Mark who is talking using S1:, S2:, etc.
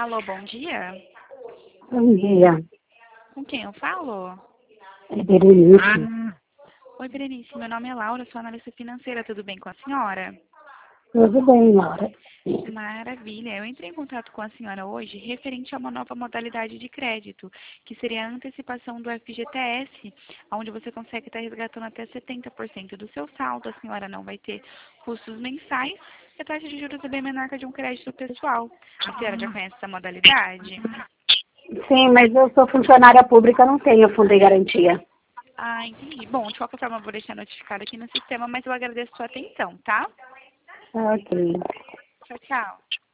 S1: Alô, bom dia.
S2: Bom dia.
S1: Com quem eu falo?
S2: É Berenice.
S1: Oi, Berenice. Meu nome é Laura, sou analista financeira. Tudo bem com a senhora?
S2: Tudo bem, Laura?
S1: Maravilha. Eu entrei em contato com a senhora hoje referente a uma nova modalidade de crédito, que seria a antecipação do FGTS, onde você consegue estar resgatando até 70% do seu saldo. A senhora não vai ter custos mensais e a taxa de juros é bem menor que a de um crédito pessoal. A senhora já conhece essa modalidade?
S2: Sim, mas eu sou funcionária pública, não tenho fundo de garantia.
S1: Ah, entendi. Bom, de qualquer forma, eu vou deixar notificado aqui no sistema, mas eu agradeço a sua atenção, tá?
S2: Ok.
S1: Tchau, tchau.